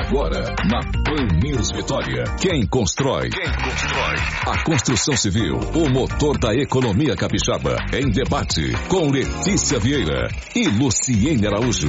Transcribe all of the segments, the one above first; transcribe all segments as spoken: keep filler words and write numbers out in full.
Agora, na Pan News Vitória. Quem constrói? Quem constrói? A construção civil, o motor da economia capixaba. Em debate com Letícia Vieira e Luciene Araújo.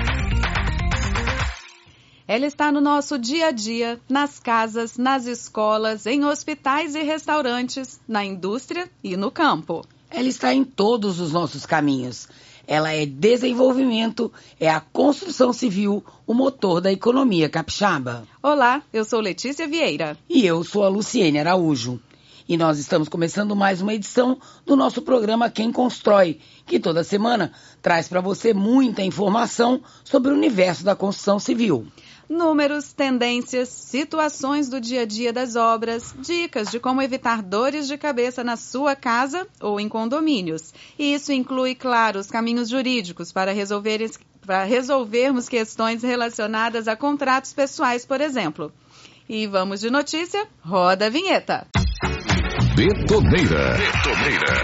Ela está no nosso dia a dia, nas casas, nas escolas, em hospitais e restaurantes, na indústria e no campo. Ela está em todos os nossos caminhos. Ela é desenvolvimento, é a construção civil, o motor da economia capixaba. Olá, eu sou Letícia Vieira. E eu sou a Luciene Araújo. E nós estamos começando mais uma edição do nosso programa Quem Constrói, que toda semana traz para você muita informação sobre o universo da construção civil. Números, tendências, situações do dia a dia das obras, dicas de como evitar dores de cabeça na sua casa ou em condomínios. E isso inclui, claro, os caminhos jurídicos para, resolver, para resolvermos questões relacionadas a contratos pessoais, por exemplo. E vamos de notícia, roda a vinheta. Betoneira. Betoneira.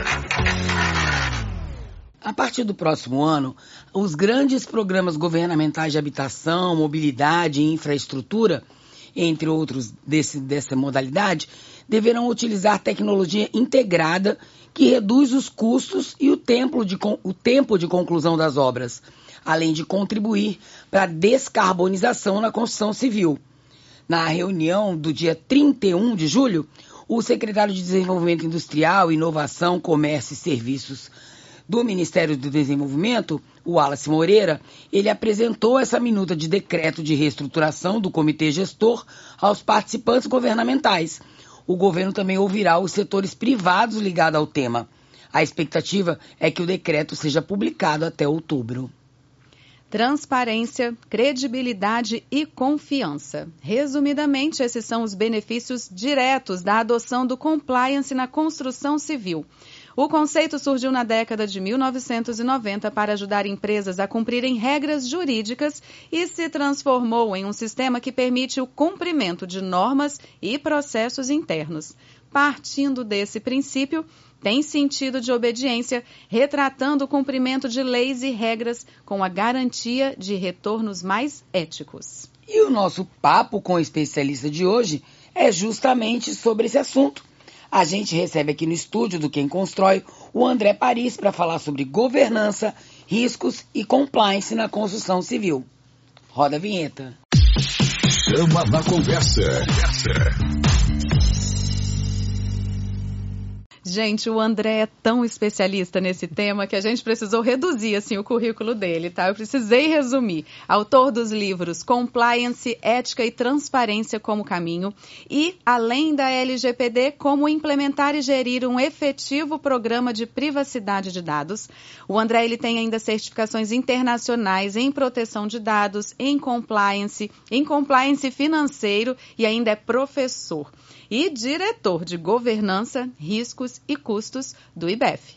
A partir do próximo ano, os grandes programas governamentais de habitação, mobilidade e infraestrutura, entre outros desse, dessa modalidade, deverão utilizar tecnologia integrada que reduz os custos e o tempo de, o tempo de conclusão das obras, além de contribuir para a descarbonização na construção civil. Na reunião do dia trinta e um de julho, o secretário de Desenvolvimento Industrial, Inovação, Comércio e Serviços do Ministério do Desenvolvimento, o Wallace Moreira, ele apresentou essa minuta de decreto de reestruturação do Comitê Gestor aos participantes governamentais. O governo também ouvirá os setores privados ligados ao tema. A expectativa é que o decreto seja publicado até outubro. Transparência, credibilidade e confiança. Resumidamente, esses são os benefícios diretos da adoção do compliance na construção civil. O conceito surgiu na década de mil novecentos e noventa para ajudar empresas a cumprirem regras jurídicas e se transformou em um sistema que permite o cumprimento de normas e processos internos. Partindo desse princípio, tem sentido de obediência, retratando o cumprimento de leis e regras com a garantia de retornos mais éticos. E o nosso papo com o especialista de hoje é justamente sobre esse assunto. A gente recebe aqui no estúdio do Quem Constrói o André Paris para falar sobre governança, riscos e compliance na construção civil. Roda a vinheta. Chama na conversa. Gente, o André é tão especialista nesse tema que a gente precisou reduzir assim, o currículo dele, tá? Eu precisei resumir. Autor dos livros Compliance, Ética e Transparência como Caminho e, além da L G P D, como implementar e gerir um efetivo programa de privacidade de dados. O André ele tem ainda certificações internacionais em proteção de dados, em compliance, em compliance financeiro e ainda é professor e diretor de governança, riscos e custos do I B F.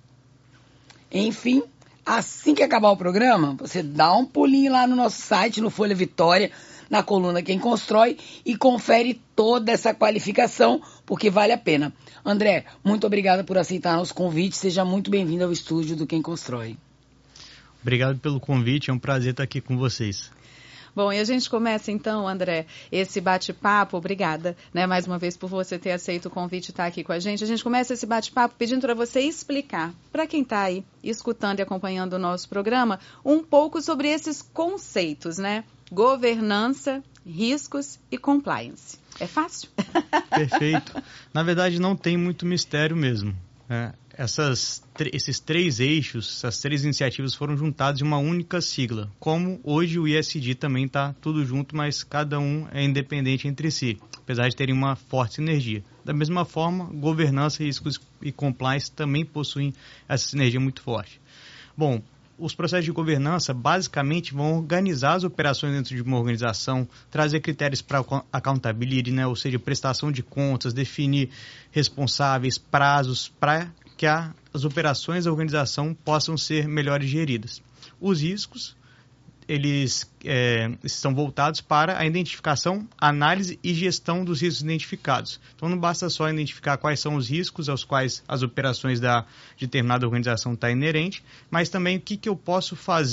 Enfim, assim que acabar o programa, você dá um pulinho lá no nosso site, no Folha Vitória, na coluna Quem Constrói, e confere toda essa qualificação, porque vale a pena. André, muito obrigada por aceitar nosso convite. Seja muito bem-vindo ao estúdio do Quem Constrói. Obrigado pelo convite, é um prazer estar aqui com vocês. Bom, e a gente começa então, André, esse bate-papo, obrigada, né, mais uma vez por você ter aceito o convite e estar aqui com a gente. A gente começa esse bate-papo pedindo para você explicar, para quem está aí escutando e acompanhando o nosso programa, um pouco sobre esses conceitos, né? Governança, riscos e compliance. É fácil? Perfeito. Na verdade, não tem muito mistério mesmo, né? Essas, esses três eixos, essas três iniciativas foram juntadas em uma única sigla, como hoje o I S D também está tudo junto, mas cada um é independente entre si, apesar de terem uma forte sinergia. Da mesma forma, governança, riscos e compliance também possuem essa sinergia muito forte. Bom, os processos de governança basicamente vão organizar as operações dentro de uma organização, trazer critérios para accountability, né? Ou seja, prestação de contas, definir responsáveis, prazos para que a, as operações da organização possam ser melhores geridas. Os riscos, eles é, estão voltados para a identificação, análise e gestão dos riscos identificados. Então, não basta só identificar quais são os riscos aos quais as operações da determinada organização estão inerentes, mas também o que, que eu posso fazer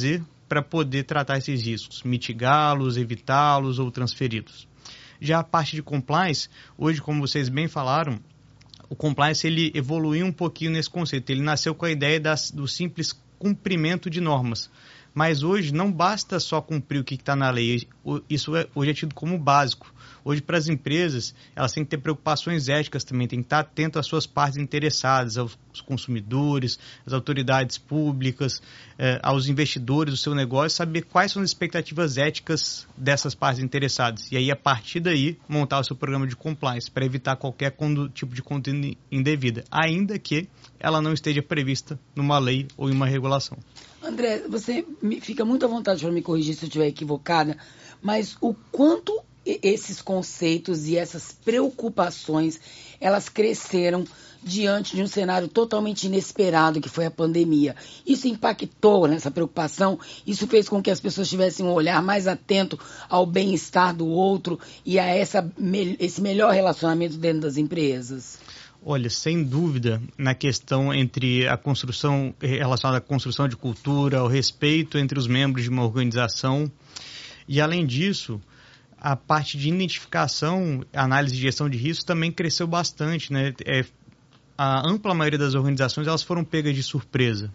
para poder tratar esses riscos, mitigá-los, evitá-los ou transferi-los. Já a parte de compliance, hoje, como vocês bem falaram, o compliance ele evoluiu um pouquinho nesse conceito. Ele nasceu com a ideia das, do simples cumprimento de normas. Mas hoje não basta só cumprir o que está na lei. Isso é, hoje é tido como básico. Hoje, para as empresas, elas têm que ter preocupações éticas também, têm que estar atento às suas partes interessadas, aos consumidores, às autoridades públicas, eh, aos investidores do seu negócio, saber quais são as expectativas éticas dessas partes interessadas. E aí, a partir daí, montar o seu programa de compliance para evitar qualquer tipo de conduta indevida, ainda que ela não esteja prevista numa lei ou em uma regulação. André, você fica muito à vontade para me corrigir se eu estiver equivocada, mas o quanto esses conceitos e essas preocupações, elas cresceram diante de um cenário totalmente inesperado que foi a pandemia. Isso impactou nessa preocupação, isso fez com que as pessoas tivessem um olhar mais atento ao bem-estar do outro e a essa, esse melhor relacionamento dentro das empresas. Olha, sem dúvida, na questão entre a construção, relacionada à construção de cultura, o respeito entre os membros de uma organização, e além disso, a parte de identificação, análise de gestão de risco também cresceu bastante, né? É, a ampla maioria das organizações, elas foram pegas de surpresa.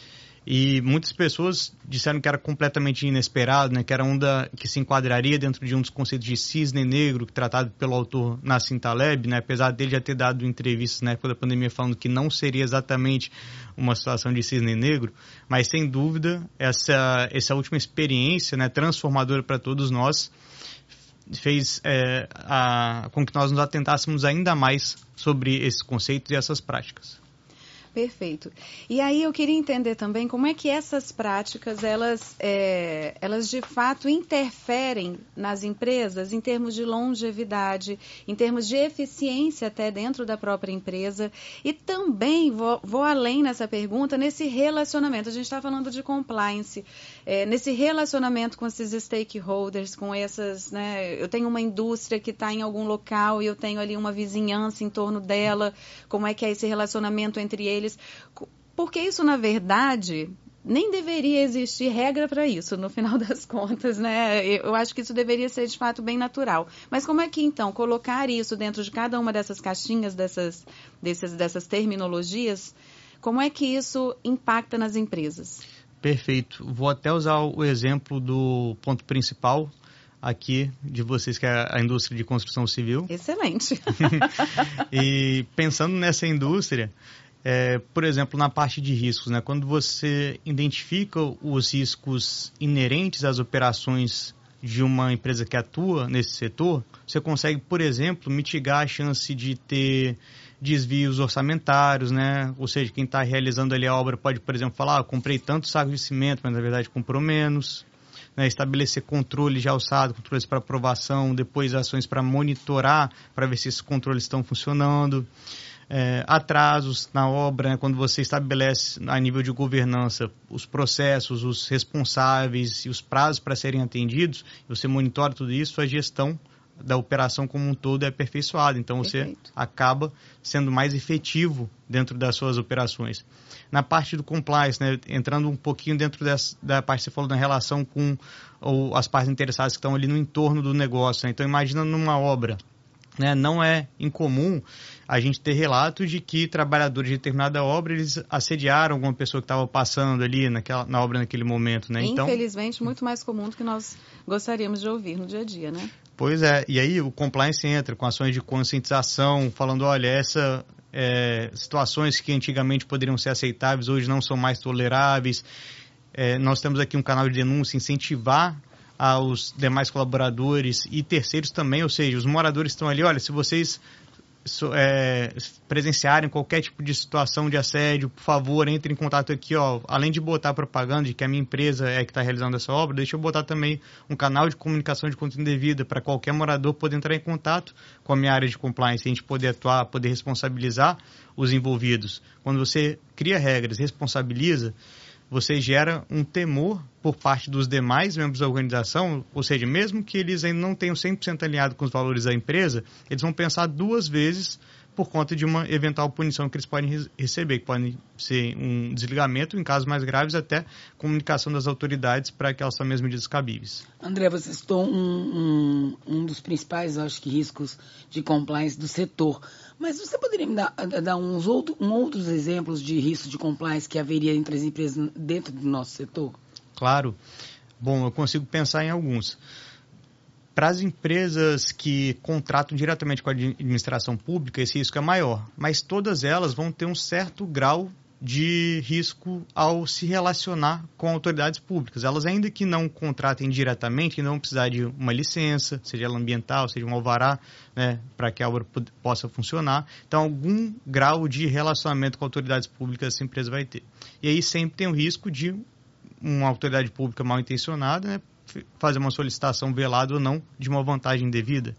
E muitas pessoas disseram que era completamente inesperado, né? Que era um da, que se enquadraria dentro de um dos conceitos de cisne negro, tratado pelo autor Nassim Taleb, né? Apesar dele já ter dado entrevistas na época da pandemia falando que não seria exatamente uma situação de cisne negro, mas sem dúvida essa, essa última experiência, né, transformadora para todos nós, fez é, a, com que nós nos atentássemos ainda mais sobre esses conceitos e essas práticas. Perfeito. E aí eu queria entender também como é que essas práticas, elas, é, elas de fato interferem nas empresas em termos de longevidade, em termos de eficiência até dentro da própria empresa. E também vou, vou além nessa pergunta, nesse relacionamento. A gente está falando de compliance, é, nesse relacionamento com esses stakeholders, com essas, né? Eu tenho uma indústria que está em algum local e eu tenho ali uma vizinhança em torno dela. Como é que é esse relacionamento entre eles? Porque isso, na verdade, nem deveria existir regra para isso, no final das contas, né? Eu acho que isso deveria ser, de fato, bem natural. Mas como é que, então, colocar isso dentro de cada uma dessas caixinhas, dessas, dessas, dessas terminologias, como é que isso impacta nas empresas? Perfeito. Vou até usar o exemplo do ponto principal aqui de vocês, que é a indústria de construção civil. Excelente. E pensando nessa indústria, É, por exemplo, na parte de riscos, né? Quando você identifica os riscos inerentes às operações de uma empresa que atua nesse setor, você consegue, por exemplo, mitigar a chance de ter desvios orçamentários, né? Ou seja, quem está realizando ali a obra pode, por exemplo, falar, ah, comprei tantos sacos de cimento, mas na verdade comprou menos. Né? Estabelecer controles de alçado, controles para aprovação, depois ações para monitorar, para ver se esses controles estão funcionando. É, atrasos na obra, né, quando você estabelece a nível de governança os processos, os responsáveis e os prazos para serem atendidos, você monitora tudo isso, a gestão da operação como um todo é aperfeiçoada. Então, você Perfeito. acaba sendo mais efetivo dentro das suas operações. Na parte do compliance, né, entrando um pouquinho dentro dessa, da parte que você falou, na relação com ou, as partes interessadas que estão ali no entorno do negócio. Né? Então, imagina numa obra. Né, não é incomum a gente ter relatos de que trabalhadores de determinada obra eles assediaram alguma pessoa que estava passando ali naquela, na obra naquele momento. Né? Então, infelizmente, muito mais comum do que nós gostaríamos de ouvir no dia a dia, né? Pois é, e aí o compliance entra com ações de conscientização, falando, olha, essas é, situações que antigamente poderiam ser aceitáveis, hoje não são mais toleráveis. É, nós temos aqui um canal de denúncia, incentivar aos demais colaboradores e terceiros também, ou seja, os moradores estão ali, olha, se vocês é, presenciarem qualquer tipo de situação de assédio, por favor, entrem em contato aqui, ó, além de botar propaganda de que a minha empresa é que está realizando essa obra, deixa eu botar também um canal de comunicação de conta indevida para qualquer morador poder entrar em contato com a minha área de compliance, a gente poder atuar, poder responsabilizar os envolvidos. Quando você cria regras, responsabiliza, você gera um temor por parte dos demais membros da organização, ou seja, mesmo que eles ainda não tenham cem por cento alinhado com os valores da empresa, eles vão pensar duas vezes por conta de uma eventual punição que eles podem re- receber, que pode ser um desligamento, em casos mais graves, até comunicação das autoridades para que elas tomem as medidas cabíveis. André, você citou um, um, um dos principais, acho que, riscos de compliance do setor. Mas você poderia me dar, dar uns outro, um outros exemplos de riscos de compliance que haveria entre as empresas dentro do nosso setor? Claro. Bom, eu consigo pensar em alguns. Para as empresas que contratam diretamente com a administração pública, esse risco é maior, mas todas elas vão ter um certo grau de risco ao se relacionar com autoridades públicas. Elas, ainda que não contratem diretamente, ainda vão precisar de uma licença, seja ela ambiental, seja um alvará, né, para que a obra possa funcionar. Então, algum grau de relacionamento com autoridades públicas essa empresa vai ter. E aí sempre tem o risco de uma autoridade pública mal intencionada, né, fazer uma solicitação velada ou não de uma vantagem indevida.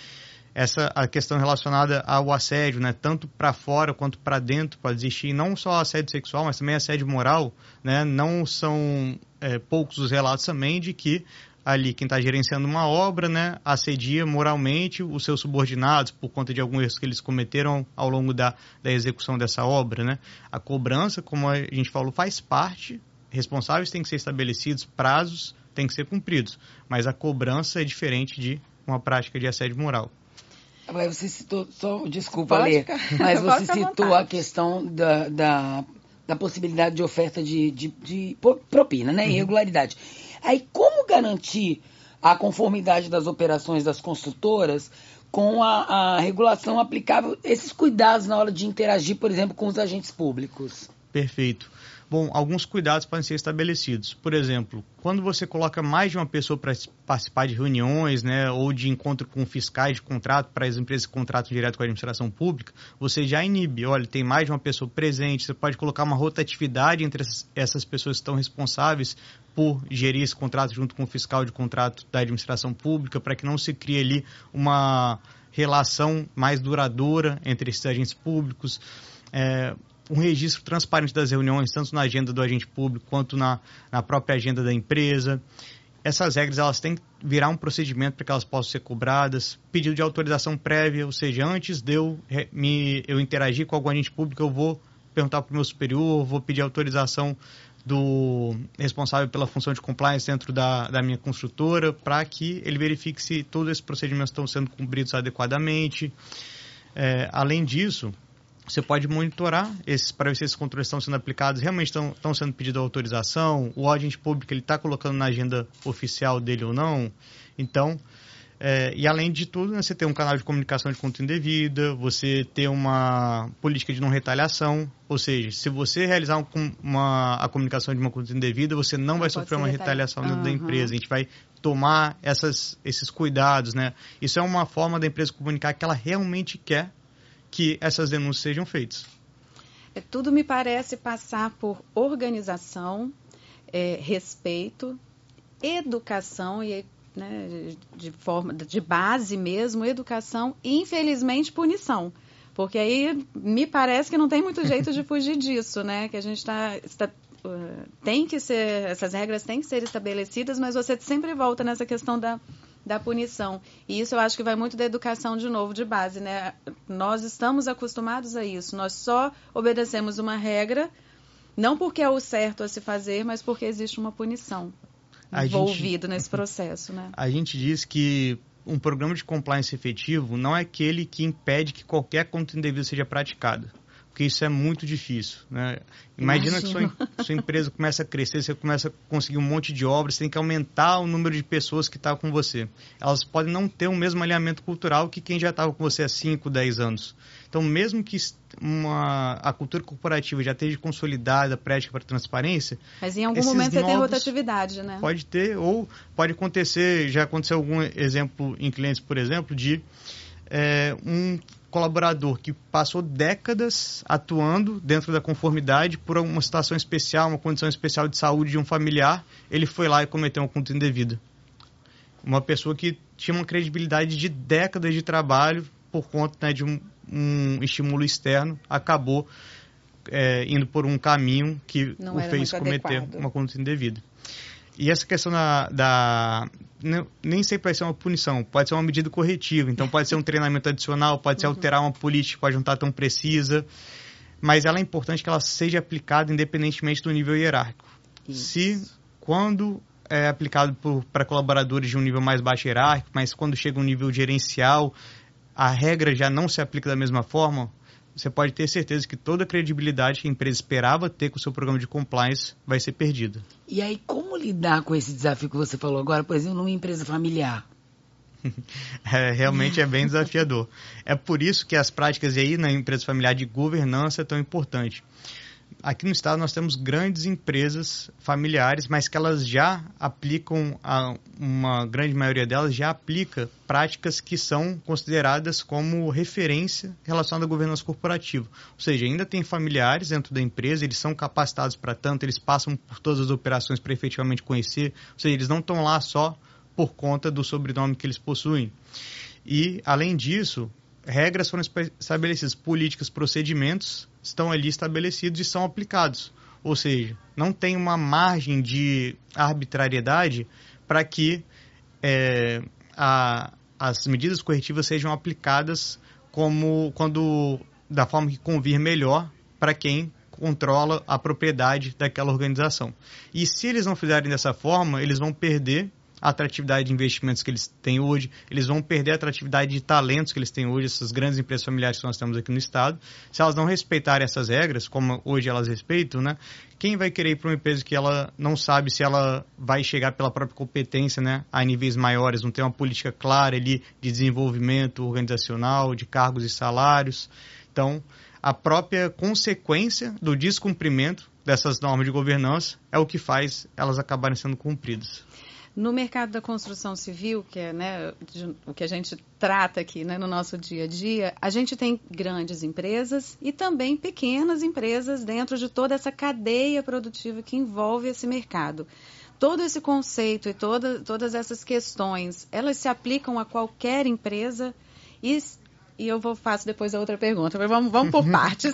Essa a questão relacionada ao assédio, né, tanto para fora quanto para dentro pode existir, não só assédio sexual, mas também assédio moral, né, não são é, poucos os relatos também de que ali quem está gerenciando uma obra, né, assedia moralmente os seus subordinados por conta de algum erro que eles cometeram ao longo da, da execução dessa obra, né. A cobrança, como a gente falou, faz parte, responsáveis têm que ser estabelecidos, prazos têm que ser cumpridos, mas a cobrança é diferente de uma prática de assédio moral. Agora, você citou, só, desculpa, Pode Lê, ficar, mas você ficar à citou vontade. a questão da, da, da possibilidade de oferta de, de, de propina, né, irregularidade. Aí, como garantir a conformidade das operações das construtoras com a, a regulação aplicável, esses cuidados na hora de interagir, por exemplo, com os agentes públicos? Perfeito. Bom, alguns cuidados podem ser estabelecidos. Por exemplo, quando você coloca mais de uma pessoa para participar de reuniões, né, ou de encontro com fiscais de contrato para as empresas que contratam direto com a administração pública, você já inibe. Olha, tem mais de uma pessoa presente, você pode colocar uma rotatividade entre essas pessoas que estão responsáveis por gerir esse contrato junto com o fiscal de contrato da administração pública, para que não se crie ali uma relação mais duradoura entre esses agentes públicos. É, um registro transparente das reuniões, tanto na agenda do agente público quanto na, na própria agenda da empresa. Essas regras elas têm que virar um procedimento para que elas possam ser cobradas. Pedido de autorização prévia, ou seja, antes de eu, me, eu interagir com algum agente público, eu vou perguntar para o meu superior, vou pedir autorização do responsável pela função de compliance dentro da, da minha construtora, para que ele verifique se todos esses procedimentos estão sendo cumpridos adequadamente. É, além disso, você pode monitorar esses, para ver se esses controles estão sendo aplicados, realmente estão, estão sendo pedido autorização, o agente público ele está colocando na agenda oficial dele ou não. Então, é, e além de tudo, né, você ter um canal de comunicação de conta indevida, você ter uma política de não retaliação, ou seja, se você realizar um, uma, a comunicação de uma conta indevida, você não, não vai sofrer uma retaliação dentro uhum. da empresa. A gente vai tomar essas, esses cuidados, né? Isso é uma forma da empresa comunicar que ela realmente quer que essas denúncias sejam feitas. É, tudo me parece passar por organização, é, respeito, educação e, né, de forma de base mesmo, educação e, infelizmente, punição. Porque aí me parece que não tem muito jeito de fugir disso, né? Que a gente tá, está, uh, tem que ser, essas regras têm que ser estabelecidas, mas você sempre volta nessa questão da da punição. E isso eu acho que vai muito da educação, de novo, de base, né? Nós estamos acostumados a isso. Nós só obedecemos uma regra, não porque é o certo a se fazer, mas porque existe uma punição a envolvida gente, nesse processo, né? A gente diz que um programa de compliance efetivo não é aquele que impede que qualquer conduta indevida seja praticada, porque isso é muito difícil, né? Imagina Imagino. que sua, sua empresa começa a crescer, você começa a conseguir um monte de obras, você tem que aumentar o número de pessoas que estão com você. Elas podem não ter o mesmo alinhamento cultural que quem já estava com você há cinco, dez anos. Então, mesmo que uma, a cultura corporativa já esteja consolidada, prática para transparência... Mas em algum momento você tem rotatividade, né? Pode ter, ou pode acontecer, já aconteceu algum exemplo em clientes, por exemplo, de é, um colaborador que passou décadas atuando dentro da conformidade por uma situação especial, uma condição especial de saúde de um familiar, ele foi lá e cometeu uma conduta indevida. Uma pessoa que tinha uma credibilidade de décadas de trabalho por conta, né, de um, um estímulo externo, acabou é, indo por um caminho que Não o fez cometer adequado. Uma conduta indevida. E essa questão da, da nem sempre vai ser uma punição, pode ser uma medida corretiva, então pode ser um treinamento adicional, pode ser uhum. alterar uma política, pode não estar tão precisa, mas ela é importante que ela seja aplicada independentemente do nível hierárquico. Isso. Se, quando é aplicado para colaboradores de um nível mais baixo hierárquico, mas quando chega um nível gerencial, a regra já não se aplica da mesma forma, você pode ter certeza que toda a credibilidade que a empresa esperava ter com o seu programa de compliance vai ser perdida. E aí, como lidar com esse desafio que você falou agora, por exemplo, numa empresa familiar? É, realmente é bem desafiador. É por isso que as práticas aí na empresa familiar de governança é tão importante. Aqui no estado nós temos grandes empresas familiares, mas que elas já aplicam, a, uma grande maioria delas já aplica práticas que são consideradas como referência relacionada à governança corporativa. Ou seja, ainda tem familiares dentro da empresa, eles são capacitados para tanto, eles passam por todas as operações para efetivamente conhecer, ou seja, eles não estão lá só por conta do sobrenome que eles possuem. E, além disso, regras foram estabelecidas, políticas, procedimentos estão ali estabelecidos e são aplicados. Ou seja, não tem uma margem de arbitrariedade para que é, a, as medidas corretivas sejam aplicadas como, quando, da forma que convir melhor para quem controla a propriedade daquela organização. E se eles não fizerem dessa forma, eles vão perder a atratividade de investimentos que eles têm hoje, eles vão perder a atratividade de talentos que eles têm hoje, essas grandes empresas familiares que nós temos aqui no estado. Se elas não respeitarem essas regras, como hoje elas respeitam, né, quem vai querer ir para uma empresa que ela não sabe se ela vai chegar pela própria competência, né, a níveis maiores, não tem uma política clara ali de desenvolvimento organizacional, de cargos e salários. Então, a própria consequência do descumprimento dessas normas de governança é o que faz elas acabarem sendo cumpridas. No mercado da construção civil, que é, né, o que a gente trata aqui, né, no nosso dia a dia, a gente tem grandes empresas e também pequenas empresas dentro de toda essa cadeia produtiva que envolve esse mercado. Todo esse conceito e toda, todas essas questões, elas se aplicam a qualquer empresa e, e eu vou faço depois a outra pergunta, mas vamos, vamos por partes.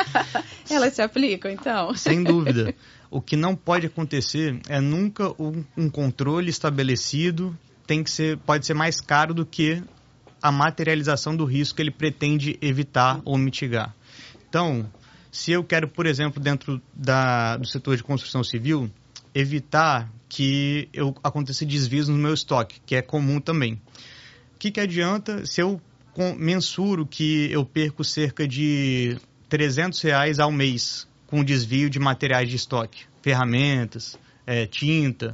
Elas se aplicam, então? Sem dúvida. O que não pode acontecer é nunca um, um controle estabelecido, tem que ser, pode ser mais caro do que a materialização do risco que ele pretende evitar ou mitigar. Então, se eu quero, por exemplo, dentro da, do setor de construção civil, evitar que eu, aconteça desvios no meu estoque, que é comum também. O que, que adianta se eu mensuro que eu perco cerca de trezentos reais ao mês com desvio de materiais de estoque, ferramentas, é, tinta?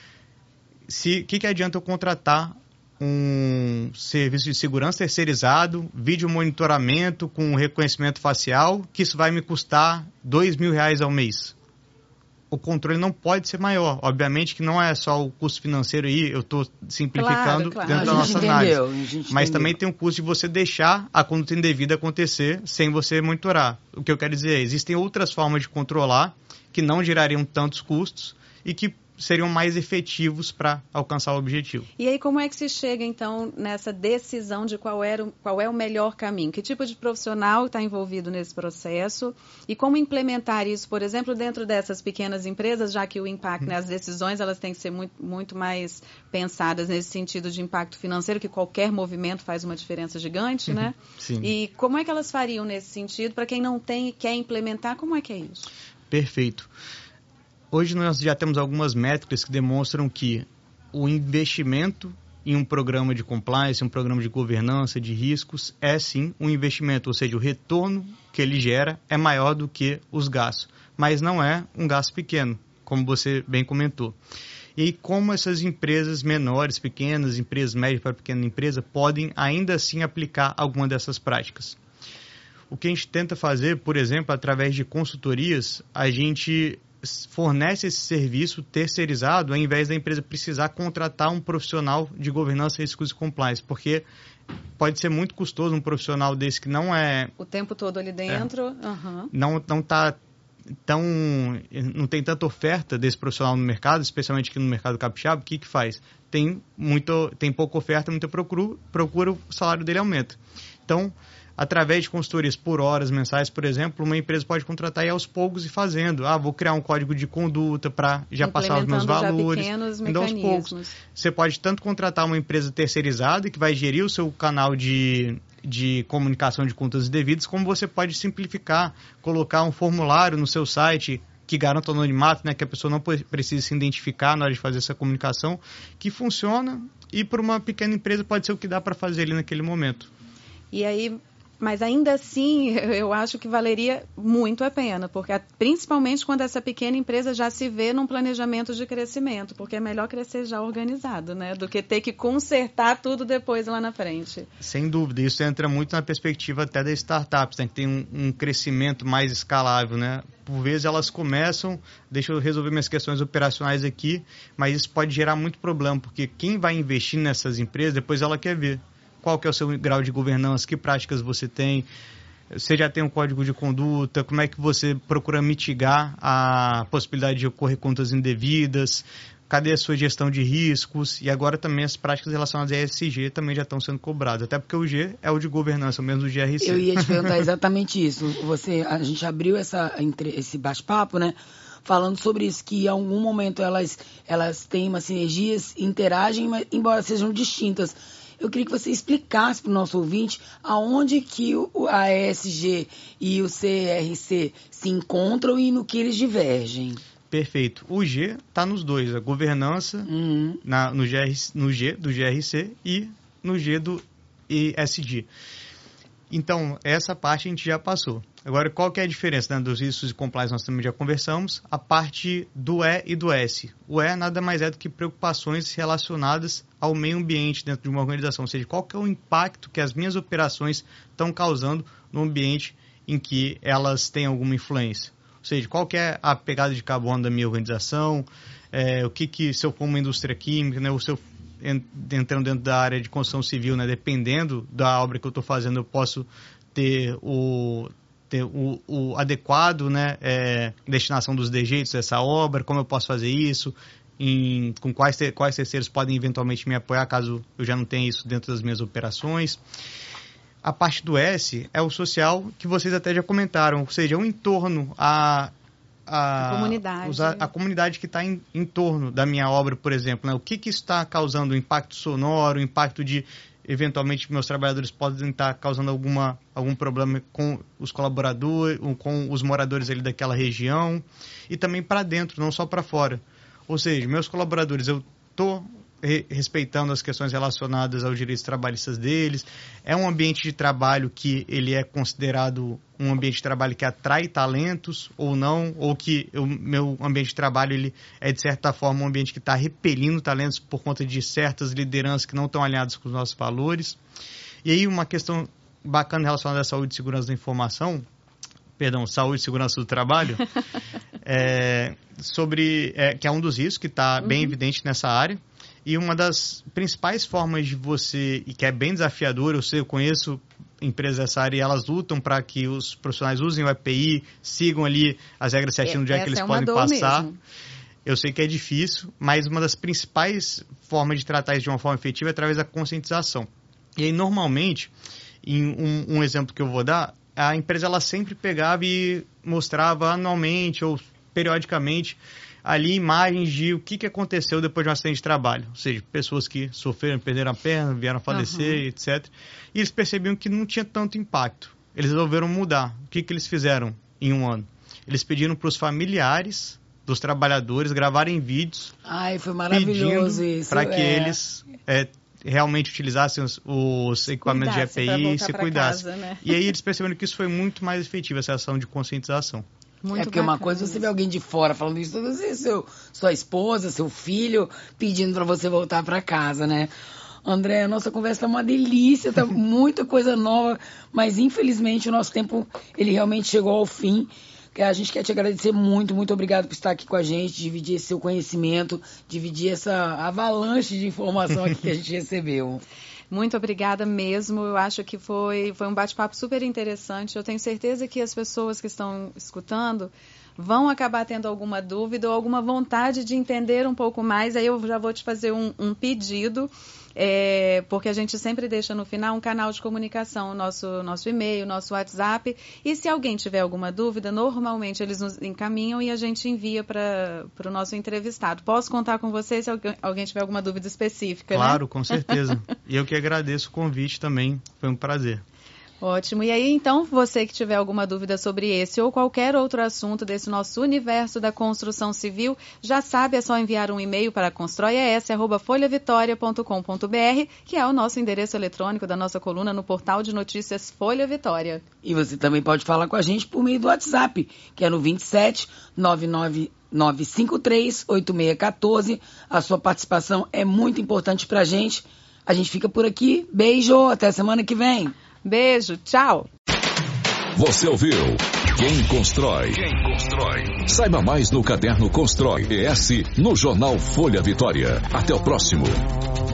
O que, que adianta eu contratar um serviço de segurança terceirizado, vídeo monitoramento com reconhecimento facial, que isso vai me custar dois mil reais ao mês? O controle não pode ser maior. Obviamente que não é só o custo financeiro aí, eu estou simplificando, claro, claro, dentro da nossa entendeu, análise. Mas também tem um custo de você deixar a conduta indevida acontecer sem você monitorar. O que eu quero dizer é, existem outras formas de controlar que não gerariam tantos custos e que seriam mais efetivos para alcançar o objetivo. E aí, como é que se chega, então, nessa decisão de qual, era, qual é o melhor caminho? Que tipo de profissional está envolvido nesse processo? E como implementar isso, por exemplo, dentro dessas pequenas empresas, já que o impacto, hum. né, as decisões, elas têm que ser muito, muito mais pensadas nesse sentido de impacto financeiro, que qualquer movimento faz uma diferença gigante, né? Sim. E como é que elas fariam nesse sentido? Para quem não tem e quer implementar, como é que é isso? Perfeito. Hoje nós já temos algumas métricas que demonstram que o investimento em um programa de compliance, um programa de governança de riscos, é sim um investimento, ou seja, o retorno que ele gera é maior do que os gastos, mas não é um gasto pequeno, como você bem comentou. E aí, como essas empresas menores, pequenas, empresas médias para pequena empresa, podem ainda assim aplicar alguma dessas práticas? O que a gente tenta fazer, por exemplo, através de consultorias, a gente fornece esse serviço terceirizado ao invés da empresa precisar contratar um profissional de governança, riscos e compliance, porque pode ser muito custoso um profissional desse que não é... O tempo todo ali dentro. É, uhum. Não não tá tão... Não tem tanta oferta desse profissional no mercado, especialmente aqui no mercado capixaba. O que que faz? Tem, muito, tem pouca oferta, muita procura, procura, o salário dele aumenta. Então, Através de consultorias por horas mensais, por exemplo, uma empresa pode contratar e aos poucos e fazendo. Ah, vou criar um código de conduta para já passar os meus valores. Então, aos poucos, você pode tanto contratar uma empresa terceirizada que vai gerir o seu canal de, de comunicação de contas indevidas, como você pode simplificar, colocar um formulário no seu site que garanta o anonimato, né, que a pessoa não precisa se identificar na hora de fazer essa comunicação, que funciona e para uma pequena empresa pode ser o que dá para fazer ali naquele momento. E aí... Mas ainda assim, eu acho que valeria muito a pena, porque principalmente quando essa pequena empresa já se vê num planejamento de crescimento, porque é melhor crescer já organizado, né, do que ter que consertar tudo depois lá na frente. Sem dúvida, isso entra muito na perspectiva até das startups, né, que tem um, um crescimento mais escalável, né? Por vezes elas começam, deixa eu resolver minhas questões operacionais aqui, mas isso pode gerar muito problema, porque quem vai investir nessas empresas, depois ela quer ver qual que é o seu grau de governança, que práticas você tem, você já tem um código de conduta, como é que você procura mitigar a possibilidade de ocorrer contas indevidas, cadê a sua gestão de riscos, e agora também as práticas relacionadas a E S G também já estão sendo cobradas, até porque o G é o de governança, o mesmo do G R C. Eu ia te perguntar exatamente isso, você, a gente abriu essa, esse bate-papo, né, falando sobre isso, que em algum momento elas, elas têm uma sinergias, interagem, mas, embora sejam distintas. Eu queria que você explicasse para o nosso ouvinte aonde que o, a E S G e o C R C se encontram e no que eles divergem. Perfeito. O G está nos dois, a governança uhum. na, no, G R, no G do G R C e no G do E S G. Então, essa parte a gente já passou. Agora, qual que é a diferença, né, dos riscos e compliance? Nós também já conversamos. A parte do E e do S. O E nada mais é do que preocupações relacionadas ao meio ambiente dentro de uma organização. Ou seja, qual que é o impacto que as minhas operações estão causando no ambiente em que elas têm alguma influência. Ou seja, qual que é a pegada de carbono da minha organização, é, o que, que se eu for uma indústria química, né, ou se eu entrando dentro da área de construção civil, né, dependendo da obra que eu estou fazendo, eu posso ter o, ter o, o adequado, né, é, destinação dos dejeitos dessa obra, como eu posso fazer isso, em, com quais, ter, quais terceiros podem eventualmente me apoiar caso eu já não tenha isso dentro das minhas operações. A parte do S é o social, que vocês até já comentaram, ou seja, é um entorno a A, a comunidade, usar, a comunidade que está em, em torno da minha obra, por exemplo, né? O que que está causando impacto sonoro, impacto de, eventualmente, meus trabalhadores podem estar causando alguma, algum problema com os colaboradores, com os moradores ali daquela região, e também para dentro, não só para fora. Ou seja, meus colaboradores, eu estou re, respeitando as questões relacionadas aos direitos trabalhistas deles, é um ambiente de trabalho que ele é considerado um ambiente de trabalho que atrai talentos ou não, ou que o meu ambiente de trabalho ele é, de certa forma, um ambiente que está repelindo talentos por conta de certas lideranças que não estão alinhadas com os nossos valores. E aí uma questão bacana relacionada à saúde e segurança da informação, perdão, saúde e segurança do trabalho, é, sobre, é, que é um dos riscos que está bem uhum. evidente nessa área. E uma das principais formas de você, e que é bem desafiador, eu sei, eu conheço empresas dessa área e elas lutam para que os profissionais usem o E P I, sigam ali as regras certinho onde é que eles é podem passar. Mesmo. Eu sei que é difícil, mas uma das principais formas de tratar isso de uma forma efetiva é através da conscientização. E aí, normalmente, em um, um exemplo que eu vou dar, a empresa ela sempre pegava e mostrava anualmente ou periodicamente ali imagens de o que, que aconteceu depois de um acidente de trabalho. Ou seja, pessoas que sofreram, perderam a perna, vieram a falecer, uhum. etcétera. E eles percebiam que não tinha tanto impacto. Eles resolveram mudar. O que, que eles fizeram em um ano? Eles pediram para os familiares dos trabalhadores gravarem vídeos. Ai, foi maravilhoso isso. Para que é. eles é, realmente utilizassem os, os equipamentos de E P I e se cuidassem. Casa, né? E aí eles perceberam que isso foi muito mais efetivo, essa ação de conscientização. Muito é porque uma coisa você vê alguém de fora falando isso, você, seu, sua esposa, seu filho, pedindo para você voltar para casa, né? André, a nossa conversa tá uma delícia, tá muita coisa nova, mas infelizmente o nosso tempo, ele realmente chegou ao fim. A gente quer te agradecer muito, muito obrigado por estar aqui com a gente, dividir esse seu conhecimento, dividir essa avalanche de informação aqui que a gente recebeu. Muito obrigada mesmo, eu acho que foi, foi um bate-papo super interessante, eu tenho certeza que as pessoas que estão escutando vão acabar tendo alguma dúvida ou alguma vontade de entender um pouco mais, aí eu já vou te fazer um, um pedido. é, porque a gente sempre deixa no final um canal de comunicação, nosso, nosso e-mail, nosso WhatsApp, e se alguém tiver alguma dúvida, normalmente eles nos encaminham e a gente envia para o nosso entrevistado. Posso contar com você se alguém, alguém tiver alguma dúvida específica, Claro, né? Com certeza. E eu que agradeço o convite também, foi um prazer. Ótimo. E aí, então, você que tiver alguma dúvida sobre esse ou qualquer outro assunto desse nosso universo da construção civil, já sabe, é só enviar um e-mail para construias arroba folha vitória ponto com ponto br, que é o nosso endereço eletrônico da nossa coluna no portal de notícias Folha Vitória. E você também pode falar com a gente por meio do WhatsApp, que é no vinte e sete, nove nove nove cinco três, oito seis um quatro. A sua participação é muito importante pra gente. A gente fica por aqui. Beijo, até semana que vem. Beijo, tchau. Você ouviu Quem Constrói? Quem Constrói? Saiba mais no Caderno Constrói E S no Jornal Folha Vitória. Até o próximo.